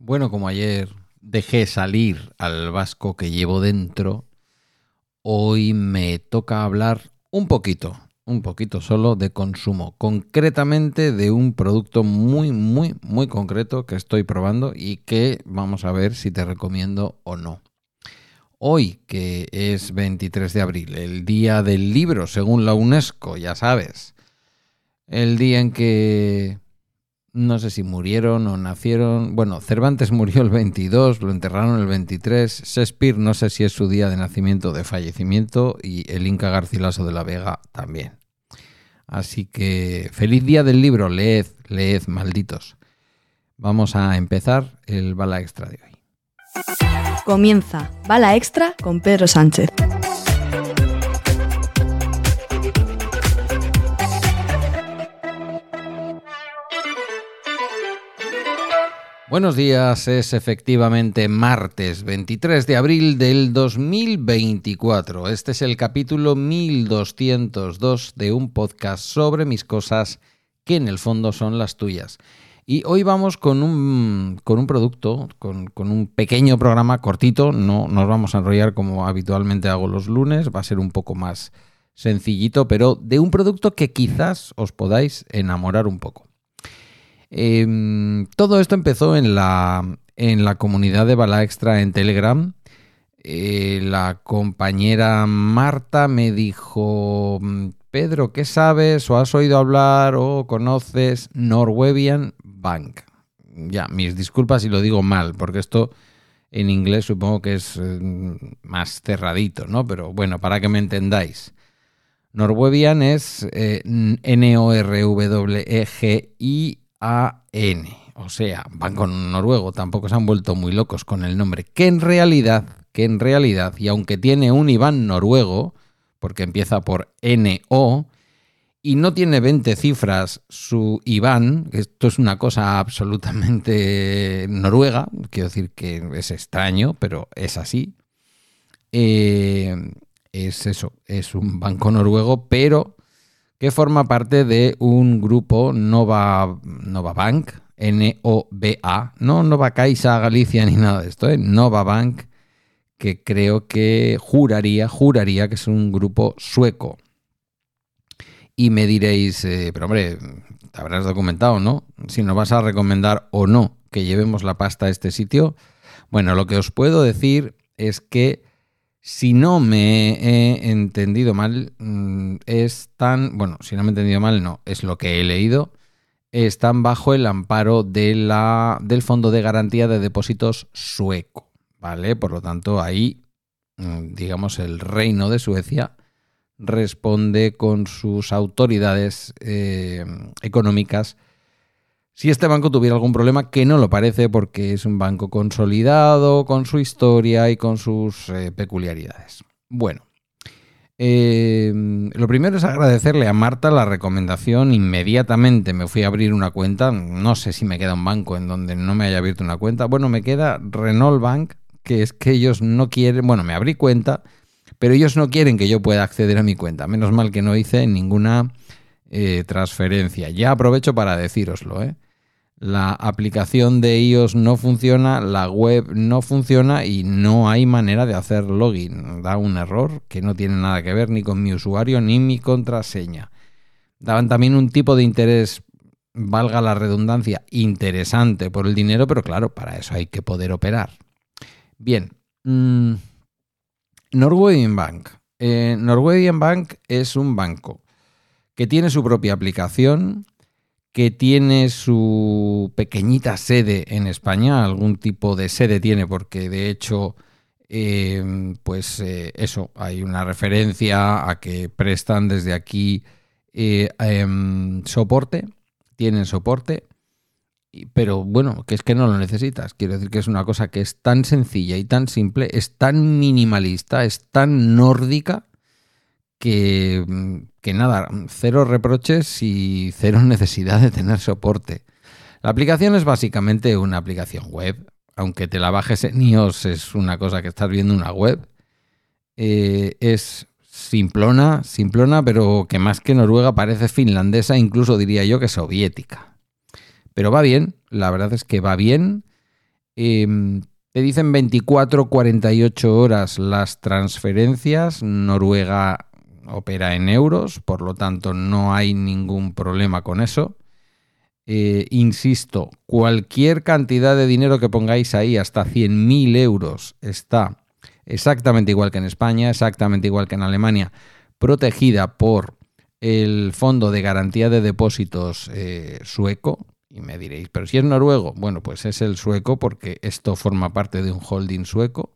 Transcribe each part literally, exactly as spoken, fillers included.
Bueno, como ayer dejé salir al vasco que llevo dentro, hoy me toca hablar un poquito, un poquito solo de consumo, concretamente de un producto muy, muy, muy concreto que estoy probando y que vamos a ver si te recomiendo o no. Hoy, que es veintitrés de abril, el día del libro, según la UNESCO, ya sabes, el día en que no sé si murieron o nacieron. Bueno, Cervantes murió el veintidós, lo enterraron el veintitrés. Shakespeare no sé si es su día de nacimiento o de fallecimiento, y el Inca Garcilaso de la Vega también. Así que feliz día del libro, leed, leed, malditos. Vamos a empezar el Bala Extra de hoy. Comienza Bala Extra con Pedro Sánchez. Buenos días, es efectivamente martes veintitrés de abril del dos mil veinticuatro. Este es el capítulo mil doscientos dos de un podcast sobre mis cosas que en el fondo son las tuyas. Y hoy vamos con un, con un producto, con, con un pequeño programa cortito. No nos vamos a enrollar como habitualmente hago los lunes, va a ser un poco más sencillito, pero de un producto que quizás os podáis enamorar un poco. Eh, todo esto empezó en la, en la comunidad de Bala Extra en Telegram. Eh, la compañera Marta me dijo: Pedro, ¿qué sabes o has oído hablar o conoces Norwegian Bank? Ya, mis disculpas si lo digo mal, porque esto en inglés supongo que es eh, más cerradito, ¿no? Pero bueno, para que me entendáis. Norwegian es eh, N O R W E G I A N, o sea, banco noruego. Tampoco se han vuelto muy locos con el nombre, que en realidad, que en realidad, y aunque tiene un I B A N noruego, porque empieza por N O, y no tiene veinte cifras su I B A N, esto es una cosa absolutamente noruega, quiero decir que es extraño, pero es así, eh, es eso, es un banco noruego, pero que forma parte de un grupo Nova, Nova Bank, N O V A, no Nova Caixa Galicia ni nada de esto, ¿eh? Nova Bank, que creo que juraría, juraría que es un grupo sueco. Y me diréis, eh, pero hombre, te habrás documentado, ¿no? Si nos vas a recomendar o no que llevemos la pasta a este sitio. Bueno, lo que os puedo decir es que, si no me he entendido mal, es tan... Bueno, si no me he entendido mal, no, es lo que he leído. Están bajo el amparo de la, del Fondo de Garantía de Depósitos sueco, ¿vale? Por lo tanto, ahí, digamos, el Reino de Suecia responde con sus autoridades eh, económicas si este banco tuviera algún problema, que no lo parece porque es un banco consolidado, con su historia y con sus eh, peculiaridades. Bueno, eh, lo primero es agradecerle a Marta la recomendación. Inmediatamente me fui a abrir una cuenta. No sé si me queda un banco en donde no me haya abierto una cuenta. Bueno, me queda Renault Bank, que es que ellos no quieren... Bueno, me abrí cuenta, pero ellos no quieren que yo pueda acceder a mi cuenta. Menos mal que no hice ninguna eh, transferencia. Ya aprovecho para decíroslo, ¿eh? La aplicación de iOS no funciona, la web no funciona y no hay manera de hacer login. Da un error que no tiene nada que ver ni con mi usuario ni mi contraseña. Daban también un tipo de interés, valga la redundancia, interesante por el dinero, pero claro, para eso hay que poder operar. Bien, mmm, Norwegian Bank. Eh, Norwegian Bank es un banco que tiene su propia aplicación, que tiene su pequeñita sede en España. Algún tipo de sede tiene porque de hecho eh, pues eh, eso, hay una referencia a que prestan desde aquí eh, eh, soporte, tienen soporte, pero bueno, que es que no lo necesitas. Quiero decir que es una cosa que es tan sencilla y tan simple, es tan minimalista, es tan nórdica, que, que nada, cero reproches y cero necesidad de tener soporte. La aplicación es básicamente una aplicación web. Aunque te la bajes en iOS, es una cosa que estás viendo una web. Eh, es simplona, simplona, pero que más que noruega parece finlandesa, incluso diría yo que soviética. Pero va bien, la verdad es que va bien. Eh, te dicen veinticuatro a cuarenta y ocho horas las transferencias. Noruega opera en euros, por lo tanto no hay ningún problema con eso. Eh, insisto, cualquier cantidad de dinero que pongáis ahí, hasta cien mil euros, está exactamente igual que en España, exactamente igual que en Alemania, protegida por el Fondo de Garantía de Depósitos eh, sueco. Y me diréis, pero si es noruego, bueno, pues es el sueco porque esto forma parte de un holding sueco.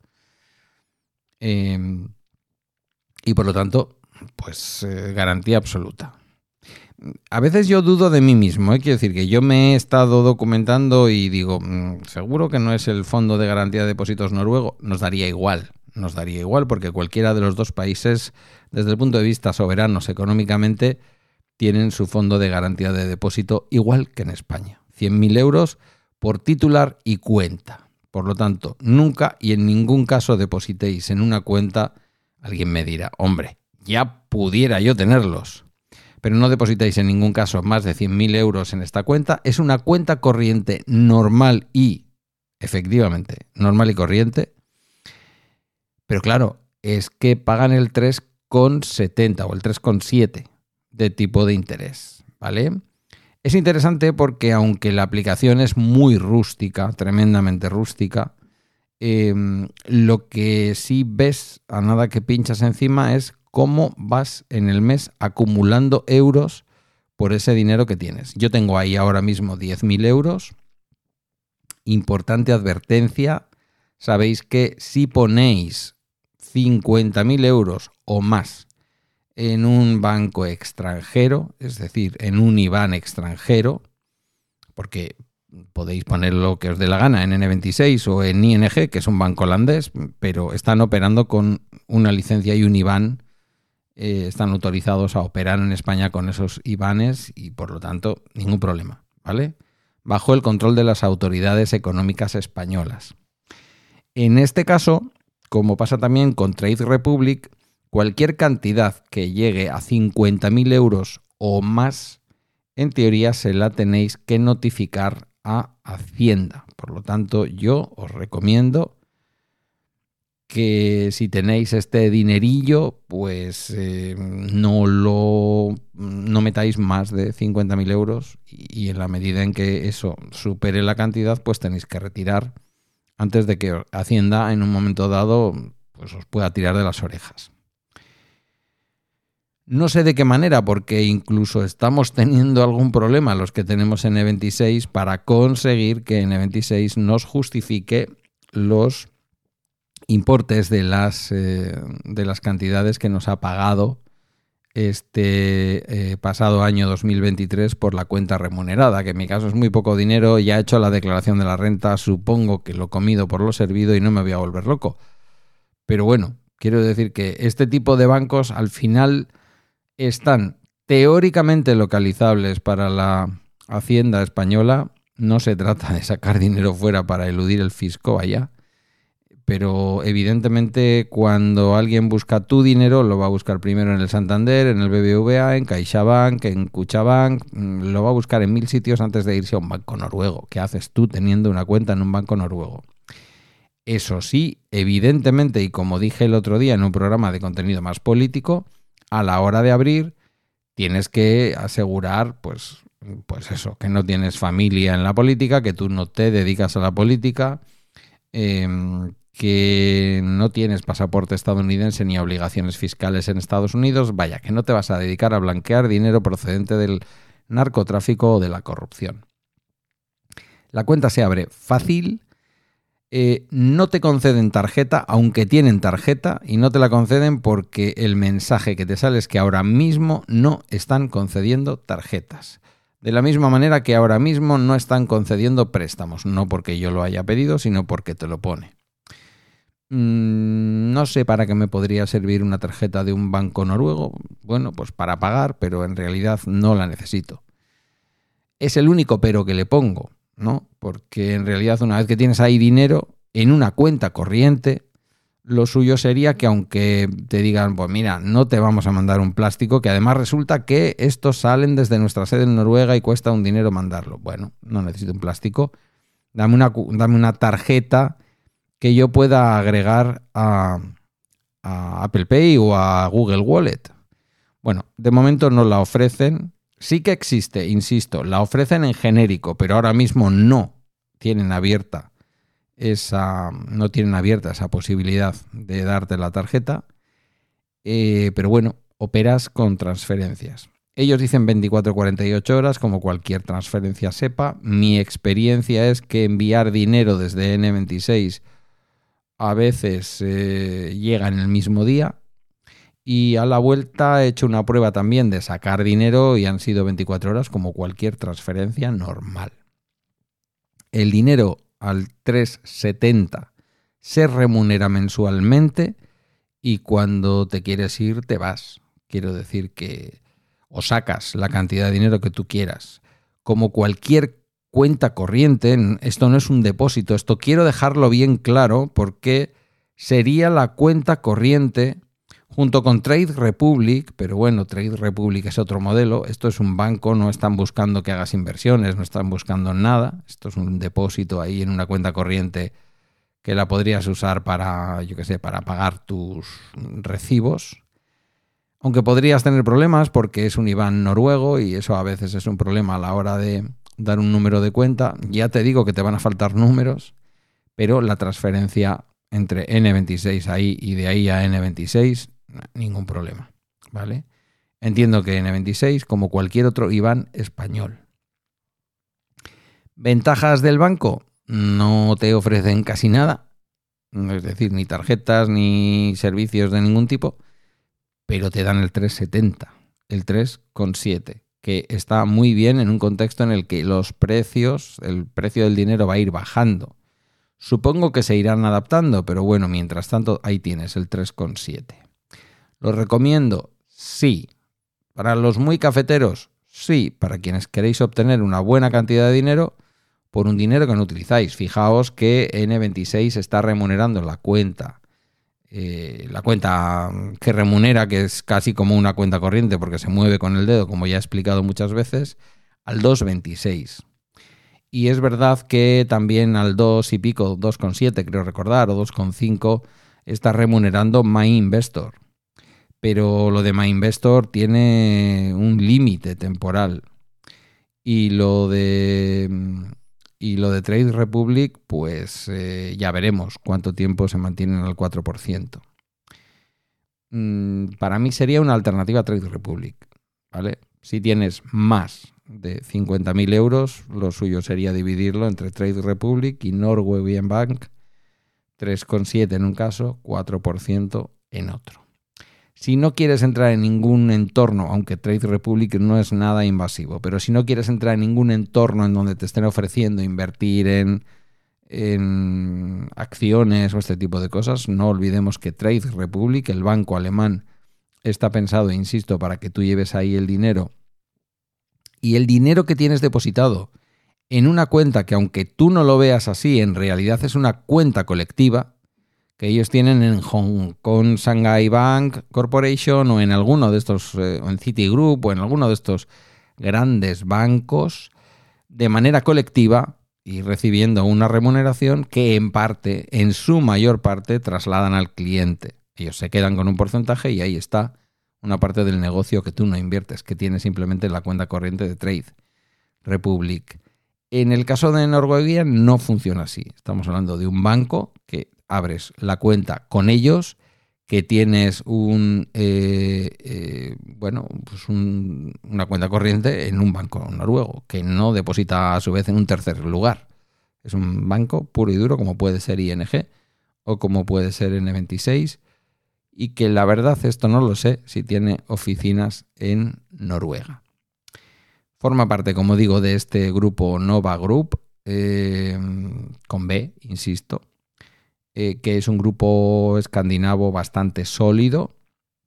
Eh, y por lo tanto, pues eh, garantía absoluta. A veces yo dudo de mí mismo, ¿eh? Quiero decir que yo me he estado documentando y digo, mmm, seguro que no es el Fondo de Garantía de Depósitos noruego. Nos daría igual, nos daría igual porque cualquiera de los dos países, desde el punto de vista soberanos económicamente, tienen su fondo de garantía de depósito igual que en España. cien mil euros por titular y cuenta. Por lo tanto, nunca y en ningún caso depositéis en una cuenta. Alguien me dirá, hombre, ya pudiera yo tenerlos. Pero no depositéis en ningún caso más de cien mil euros en esta cuenta. Es una cuenta corriente normal y, efectivamente, normal y corriente. Pero claro, es que pagan el tres coma setenta o el tres coma siete de tipo de interés, ¿vale? Es interesante porque aunque la aplicación es muy rústica, tremendamente rústica, eh, lo que sí ves a nada que pinchas encima es cómo vas en el mes acumulando euros por ese dinero que tienes. Yo tengo ahí ahora mismo diez mil euros. Importante advertencia, sabéis que si ponéis cincuenta mil euros o más en un banco extranjero, es decir, en un I B A N extranjero, porque podéis poner lo que os dé la gana en ene veintiséis o en i ene ge, que es un banco holandés, pero están operando con una licencia y un I B A N, eh, están autorizados a operar en España con esos I B A Ns y por lo tanto ningún problema, ¿vale? Bajo el control de las autoridades económicas españolas. En este caso, como pasa también con Trade Republic, cualquier cantidad que llegue a cincuenta mil euros o más, en teoría se la tenéis que notificar a Hacienda. Por lo tanto, yo os recomiendo que si tenéis este dinerillo, pues eh, no lo no metáis más de cincuenta mil euros y, y en la medida en que eso supere la cantidad, pues tenéis que retirar antes de que Hacienda en un momento dado pues os pueda tirar de las orejas. No sé de qué manera, porque incluso estamos teniendo algún problema los que tenemos ene veintiséis para conseguir que ene veintiséis nos justifique los importes de las, eh, de las cantidades que nos ha pagado este eh, pasado año dos mil veintitrés por la cuenta remunerada, que en mi caso es muy poco dinero. Ya he hecho la declaración de la renta, supongo que lo comido por lo servido y no me voy a volver loco. Pero bueno, quiero decir que este tipo de bancos al final están teóricamente localizables para la Hacienda española. No se trata de sacar dinero fuera para eludir el fisco, vaya. Pero evidentemente cuando alguien busca tu dinero lo va a buscar primero en el Santander, en el be be ve a, en CaixaBank, en Kutxabank. Lo va a buscar en mil sitios antes de irse a un banco noruego. ¿Qué haces tú teniendo una cuenta en un banco noruego? Eso sí, evidentemente, y como dije el otro día en un programa de contenido más político, a la hora de abrir tienes que asegurar, pues, pues eso, que no tienes familia en la política, que tú no te dedicas a la política, eh, que no tienes pasaporte estadounidense ni obligaciones fiscales en Estados Unidos, vaya, que no te vas a dedicar a blanquear dinero procedente del narcotráfico o de la corrupción. La cuenta se abre fácil. Eh, no te conceden tarjeta, aunque tienen tarjeta, y no te la conceden porque el mensaje que te sale es que ahora mismo no están concediendo tarjetas. De la misma manera que ahora mismo no están concediendo préstamos, no porque yo lo haya pedido, sino porque te lo pone. Mm, no sé para qué me podría servir una tarjeta de un banco noruego. Bueno, pues para pagar, pero en realidad no la necesito. Es el único pero que le pongo, ¿no? Porque en realidad una vez que tienes ahí dinero en una cuenta corriente, lo suyo sería que aunque te digan, pues mira, no te vamos a mandar un plástico, que además resulta que estos salen desde nuestra sede en Noruega y cuesta un dinero mandarlo. Bueno, no necesito un plástico. Dame una, dame una tarjeta que yo pueda agregar a, a Apple Pay o a Google Wallet. Bueno, de momento no la ofrecen. Sí que existe, insisto, la ofrecen en genérico, pero ahora mismo no tienen abierta esa, no tienen abierta esa posibilidad de darte la tarjeta. Eh, pero bueno, operas con transferencias. Ellos dicen veinticuatro a cuarenta y ocho horas, como cualquier transferencia SEPA. Mi experiencia es que enviar dinero desde ene veintiséis a veces eh, llega en el mismo día. Y a la vuelta he hecho una prueba también de sacar dinero y han sido veinticuatro horas, como cualquier transferencia normal. El dinero al tres setenta se remunera mensualmente y cuando te quieres ir te vas. Quiero decir que o sacas la cantidad de dinero que tú quieras. Como cualquier cuenta corriente, esto no es un depósito, esto quiero dejarlo bien claro porque sería la cuenta corriente junto con Trade Republic, pero bueno, Trade Republic es otro modelo, esto es un banco, no están buscando que hagas inversiones, no están buscando nada, esto es un depósito ahí en una cuenta corriente que la podrías usar para, yo qué sé, para pagar tus recibos. Aunque podrías tener problemas porque es un I B A N noruego y eso a veces es un problema a la hora de dar un número de cuenta. Ya te digo que te van a faltar números, pero la transferencia entre ene veintiséis ahí y de ahí a ene veintiséis, ningún problema, ¿vale? Entiendo que ene veintiséis, como cualquier otro I B A N español. ¿Ventajas del banco? No te ofrecen casi nada, es decir, ni tarjetas ni servicios de ningún tipo, pero te dan el tres setenta, el tres coma siete, que está muy bien en un contexto en el que los precios, el precio del dinero va a ir bajando. Supongo que se irán adaptando, pero bueno, mientras tanto, ahí tienes el tres coma siete. ¿Lo recomiendo? Sí. ¿Para los muy cafeteros? Sí. Para quienes queréis obtener una buena cantidad de dinero por un dinero que no utilizáis. Fijaos que ene veintiséis está remunerando la cuenta. Eh, la cuenta que remunera, que es casi como una cuenta corriente porque se mueve con el dedo, como ya he explicado muchas veces, al dos coma veintiséis. Y es verdad que también al dos y pico, dos coma siete creo recordar, o dos coma cinco, está remunerando MyInvestor. Pero lo de MyInvestor tiene un límite temporal. Y lo de... Y lo de Trade Republic, pues eh, ya veremos cuánto tiempo se mantienen al cuatro por ciento. Mm, para mí sería una alternativa a Trade Republic, ¿vale? Si tienes más de cincuenta mil euros, lo suyo sería dividirlo entre Trade Republic y Norwegian Bank, tres coma siete en un caso, cuatro por ciento en otro. Si no quieres entrar en ningún entorno, aunque Trade Republic no es nada invasivo, pero si no quieres entrar en ningún entorno en donde te estén ofreciendo invertir en, en acciones o este tipo de cosas, no olvidemos que Trade Republic, el banco alemán, está pensado, insisto, para que tú lleves ahí el dinero. Y el dinero que tienes depositado en una cuenta que, aunque tú no lo veas así, en realidad es una cuenta colectiva, que ellos tienen en Hong Kong Shanghai Bank Corporation o en alguno de estos, eh, o en Citigroup o en alguno de estos grandes bancos, de manera colectiva y recibiendo una remuneración que en parte, en su mayor parte, trasladan al cliente. Ellos se quedan con un porcentaje y ahí está una parte del negocio que tú no inviertes, que tienes simplemente en la cuenta corriente de Trade Republic. En el caso de Norwegian no funciona así. Estamos hablando de un banco que abres la cuenta con ellos, que tienes un eh, eh, bueno, pues un, una cuenta corriente en un banco noruego, que no deposita a su vez en un tercer lugar. Es un banco puro y duro, como puede ser I N G o como puede ser ene veintiséis, y que la verdad esto no lo sé si tiene oficinas en Noruega. Forma parte, como digo, de este grupo Nova Group, eh, con B, insisto, eh, que es un grupo escandinavo bastante sólido.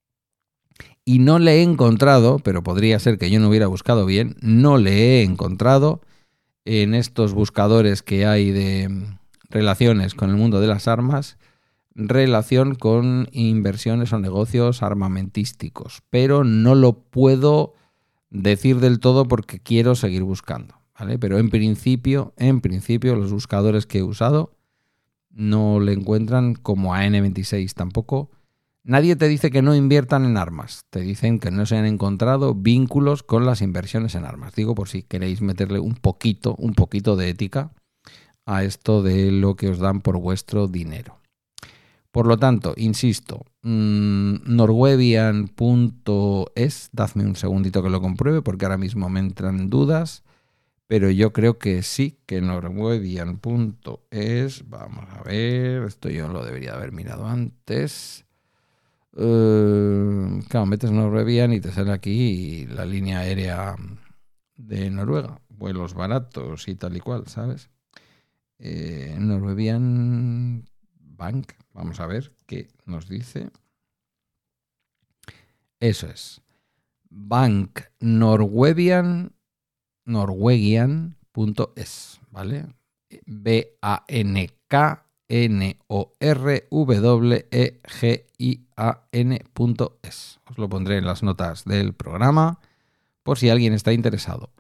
Y no le he encontrado, pero podría ser que yo no hubiera buscado bien, no le he encontrado en estos buscadores que hay de relaciones con el mundo de las armas, relación con inversiones o negocios armamentísticos. Pero no lo puedo decir del todo porque quiero seguir buscando, ¿vale? Pero en principio, en principio, los buscadores que he usado no le encuentran como a ene veintiséis tampoco. Nadie te dice que no inviertan en armas. Te dicen que no se han encontrado vínculos con las inversiones en armas. Digo por si queréis meterle un poquito, un poquito de ética a esto de lo que os dan por vuestro dinero. Por lo tanto, insisto, mmm, norwegian punto es, dadme un segundito que lo compruebe porque ahora mismo me entran dudas, pero yo creo que sí, que norwegian punto es, vamos a ver, esto yo lo debería haber mirado antes. Uh, claro, metes Norwegian y te sale aquí la línea aérea de Noruega, vuelos baratos y tal y cual, ¿sabes? Eh, Norwegian Bank, vamos a ver qué nos dice. Eso es. Bank Norwegian, norwegian punto es, ¿vale? B A N K N O R W E G I A N punto es. Os lo pondré en las notas del programa por si alguien está interesado.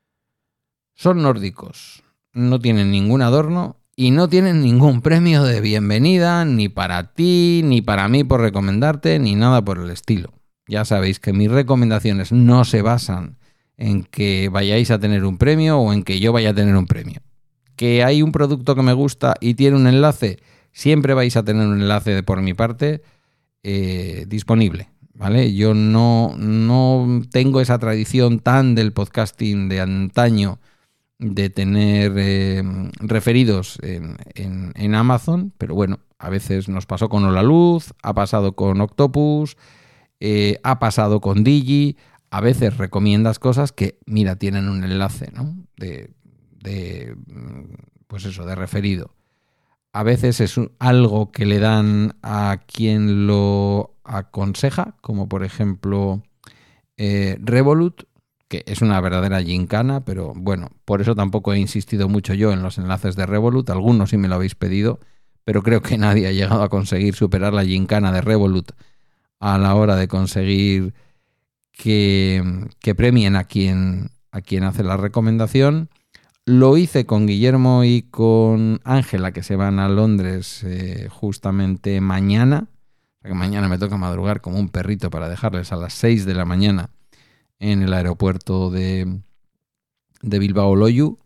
Son nórdicos, no tienen ningún adorno y no tienen ningún premio de bienvenida ni para ti, ni para mí por recomendarte, ni nada por el estilo. Ya sabéis que mis recomendaciones no se basan en que vayáis a tener un premio o en que yo vaya a tener un premio. Que hay un producto que me gusta y tiene un enlace, siempre vais a tener un enlace de por mi parte eh, disponible, ¿vale? Yo no, no tengo esa tradición tan del podcasting de antaño de tener eh, referidos en, en, en Amazon, pero bueno, a veces nos pasó con Hola Luz, ha pasado con Octopus, eh, ha pasado con Digi, a veces recomiendas cosas que, mira, tienen un enlace, ¿no? De... de pues eso, de referido. A veces es algo que le dan a quien lo aconseja, como por ejemplo eh, Revolut, que es una verdadera gincana, pero bueno, por eso tampoco he insistido mucho yo en los enlaces de Revolut. Algunos sí me lo habéis pedido, pero creo que nadie ha llegado a conseguir superar la gincana de Revolut a la hora de conseguir que, que premien a quien, a quien hace la recomendación. Lo hice con Guillermo y con Ángela, que se van a Londres eh, justamente mañana. O sea que mañana me toca madrugar como un perrito para dejarles a las seis de la mañana en el aeropuerto de, de Bilbao Loiu.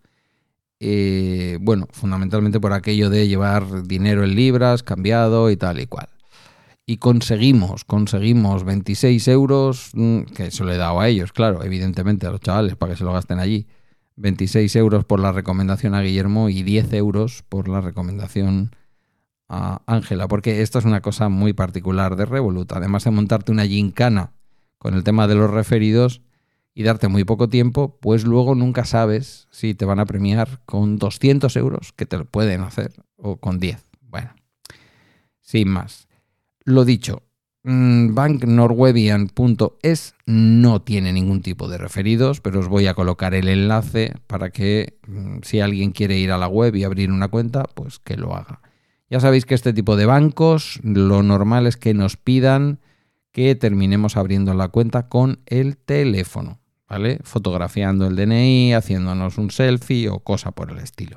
Eh, bueno, fundamentalmente por aquello de llevar dinero en libras, cambiado y tal y cual. Y conseguimos, conseguimos veintiséis euros, que eso le he dado a ellos, claro, evidentemente a los chavales, para que se lo gasten allí. veintiséis euros por la recomendación a Guillermo y diez euros por la recomendación a Ángela, porque esto es una cosa muy particular de Revolut. Además de montarte una gincana con el tema de los referidos y darte muy poco tiempo, pues luego nunca sabes si te van a premiar con doscientos euros, que te lo pueden hacer, o con diez. Bueno, sin más. Lo dicho, bank norwegian punto es no tiene ningún tipo de referidos, pero os voy a colocar el enlace para que si alguien quiere ir a la web y abrir una cuenta, pues que lo haga. Ya sabéis que este tipo de bancos, lo normal es que nos pidan que terminemos abriendo la cuenta con el teléfono, ¿vale? Fotografiando el D N I, haciéndonos un selfie o cosa por el estilo.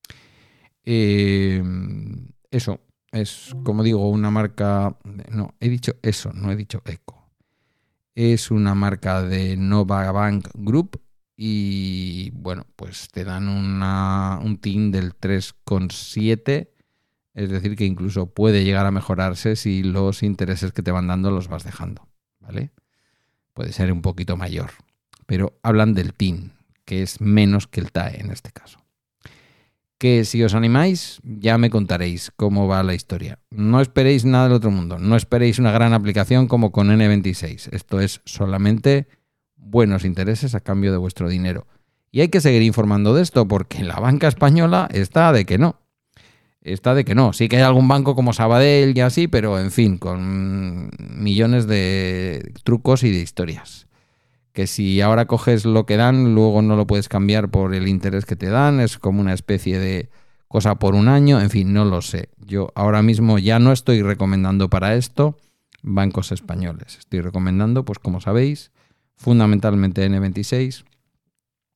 Eh, eso. Es, como digo, una marca... No, he dicho eso, no he dicho eco. Es una marca de Nova Bank Group y, bueno, pues te dan una, un T I N del tres coma siete, es decir, que incluso puede llegar a mejorarse si los intereses que te van dando los vas dejando, ¿vale? Puede ser un poquito mayor, pero hablan del T I N, que es menos que el T A E en este caso. Que si os animáis, ya me contaréis cómo va la historia. No esperéis nada del otro mundo. No esperéis una gran aplicación como con ene veintiséis. Esto es solamente buenos intereses a cambio de vuestro dinero. Y hay que seguir informando de esto porque la banca española está de que no. Está de que no. Sí que hay algún banco como Sabadell y así, pero en fin, con millones de trucos y de historias. Que si ahora coges lo que dan, luego no lo puedes cambiar por el interés que te dan, es como una especie de cosa por un año, en fin, no lo sé. Yo ahora mismo ya no estoy recomendando para esto bancos españoles. Estoy recomendando, pues como sabéis, fundamentalmente ene veintiséis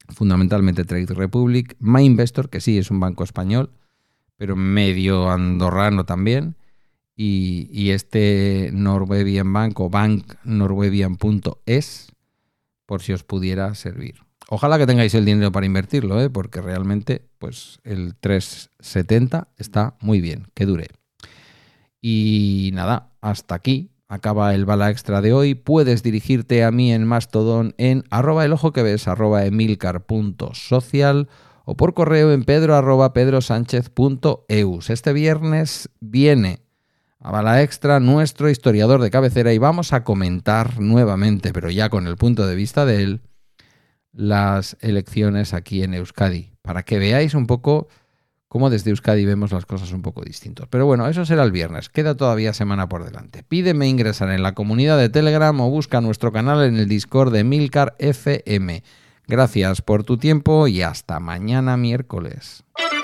fundamentalmente Trade Republic, MyInvestor, que sí es un banco español, pero medio andorrano también, y, y este Norwegian Bank o bank norwegian punto es, por si os pudiera servir. Ojalá que tengáis el dinero para invertirlo, ¿eh? Porque realmente pues el tres setenta está muy bien, que dure. Y nada, hasta aquí acaba el Bala Extra de hoy. Puedes dirigirte a mí en Mastodon en arroba el ojo que ves, arroba emilcar punto social o por correo en pedro arroba pedrosánchez punto eus. Este viernes viene a Bala Extra nuestro historiador de cabecera y vamos a comentar nuevamente, pero ya con el punto de vista de él, las elecciones aquí en Euskadi, para que veáis un poco cómo desde Euskadi vemos las cosas un poco distintos. Pero bueno, eso será el viernes, queda todavía semana por delante. Pídeme ingresar en la comunidad de Telegram o busca nuestro canal en el Discord de Emilcar F M. Gracias por tu tiempo y hasta mañana miércoles.